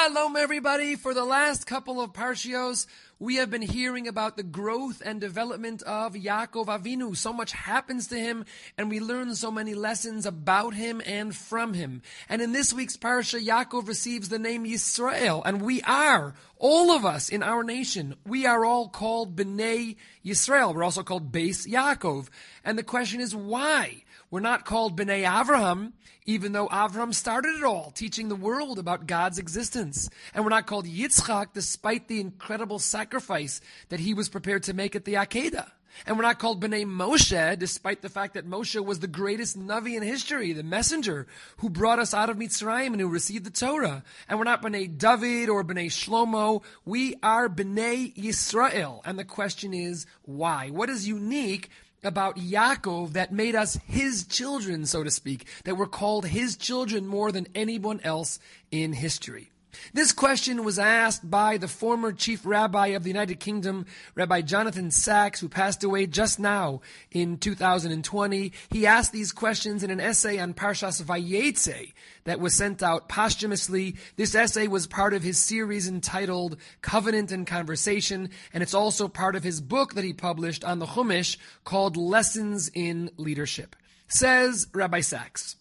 Shalom, everybody. For the last couple of parshios, we have been hearing about the growth and development of Yaakov Avinu. So much happens to him, and we learn so many lessons about him and from him. And in this week's parsha, Yaakov receives the name Yisrael, and we are, all of us in our nation, we are all called Bnei Yisrael. We're also called Beis Yaakov. And the question is, why? We're not called Bnei Avraham, even though Avraham started it all, teaching the world about God's existence. And we're not called Yitzchak, despite the incredible sacrifice that he was prepared to make at the Akedah. And we're not called Bnei Moshe, despite the fact that Moshe was the greatest Navi in history, the messenger who brought us out of Mitzrayim and who received the Torah. And we're not Bnei David or Bnei Shlomo. We are Bnei Yisrael. And the question is, why? What is unique about Yaakov that made us his children, so to speak, that we're called his children more than anyone else in history? This question was asked by the former chief rabbi of the United Kingdom, Rabbi Jonathan Sacks, who passed away just now in 2020. He asked these questions in an essay on Parshas Vayetze that was sent out posthumously. This essay was part of his series entitled Covenant and Conversation, and it's also part of his book that he published on the Chumash called Lessons in Leadership. Says Rabbi Sacks,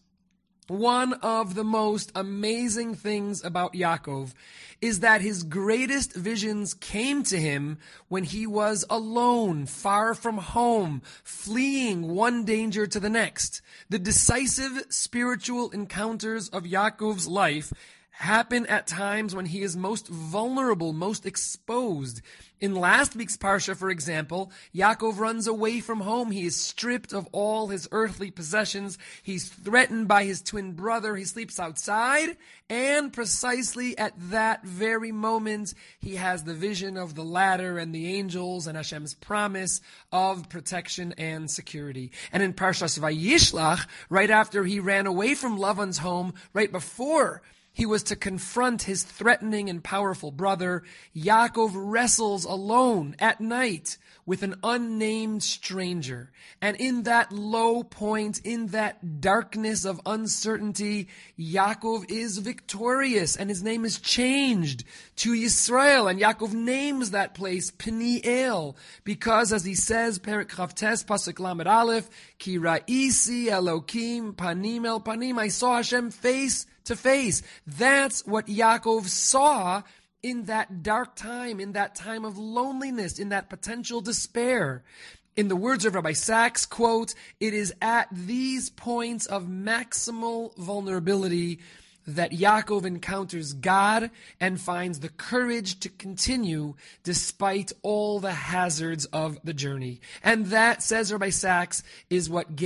one of the most amazing things about Yaakov is that his greatest visions came to him when he was alone, far from home, fleeing one danger to the next. The decisive spiritual encounters of Yaakov's life happen at times when he is most vulnerable, most exposed. In last week's parsha, for example, Yaakov runs away from home. He is stripped of all his earthly possessions. He's threatened by his twin brother. He sleeps outside. And precisely at that very moment, he has the vision of the ladder and the angels and Hashem's promise of protection and security. And in Parshas Vayishlach, right after he ran away from Lavan's home, right before he was to confront his threatening and powerful brother, Yaakov wrestles alone at night with an unnamed stranger. And in that low point, in that darkness of uncertainty, Yaakov is victorious, and his name is changed to Yisrael. And Yaakov names that place Peniel, because as he says, Perek Chavtes, Pasuk Lamed Aleph, Ki ra'isi Elokim panim el panim, I saw Hashem face to face. That's what Yaakov saw in that dark time, in that time of loneliness, in that potential despair. In the words of Rabbi Sacks, quote, it is at these points of maximal vulnerability that Yaakov encounters God and finds the courage to continue despite all the hazards of the journey. And that, says Rabbi Sacks, is what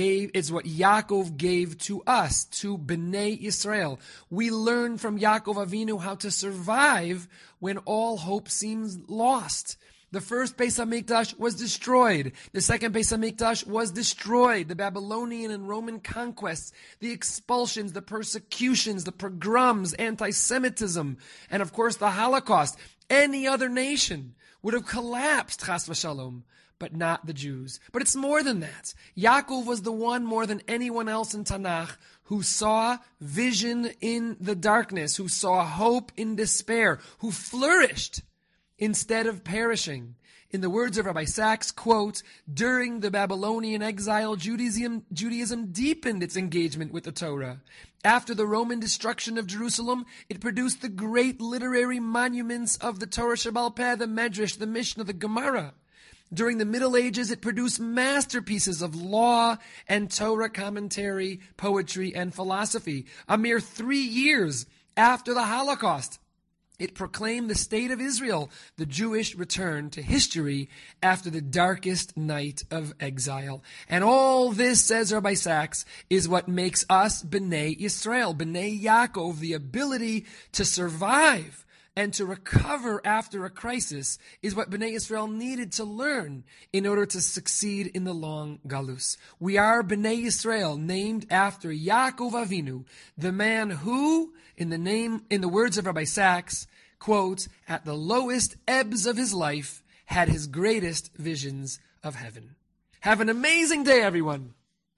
Yaakov gave to us, to Bnei Yisrael. We learn from Yaakov Avinu how to survive when all hope seems lost. The first Beis HaMikdash was destroyed. The second Beis HaMikdash was destroyed. The Babylonian and Roman conquests, the expulsions, the persecutions, the pogroms, anti-Semitism, and of course the Holocaust. Any other nation would have collapsed, chas v'shalom, but not the Jews. But it's more than that. Yaakov was the one more than anyone else in Tanakh who saw vision in the darkness, who saw hope in despair, who flourished instead of perishing. In the words of Rabbi Sacks, quote, during the Babylonian exile, Judaism deepened its engagement with the Torah. After the Roman destruction of Jerusalem, it produced the great literary monuments of the Torah Shebaal Peh, the Medrash, the Mishnah, the Gemara. During the Middle Ages, it produced masterpieces of law and Torah commentary, poetry, and philosophy. A mere 3 years after the Holocaust, it proclaimed the state of Israel, the Jewish return to history after the darkest night of exile. And all this, says Rabbi Sacks, is what makes us Bnei Yisrael, Bnei Yaakov. The ability to survive and to recover after a crisis is what Bnei Yisrael needed to learn in order to succeed in the long galus. We are Bnei Yisrael, named after Yaakov Avinu, the man who, in the words of Rabbi Sacks, quote, at the lowest ebbs of his life, had his greatest visions of heaven. Have an amazing day, everyone.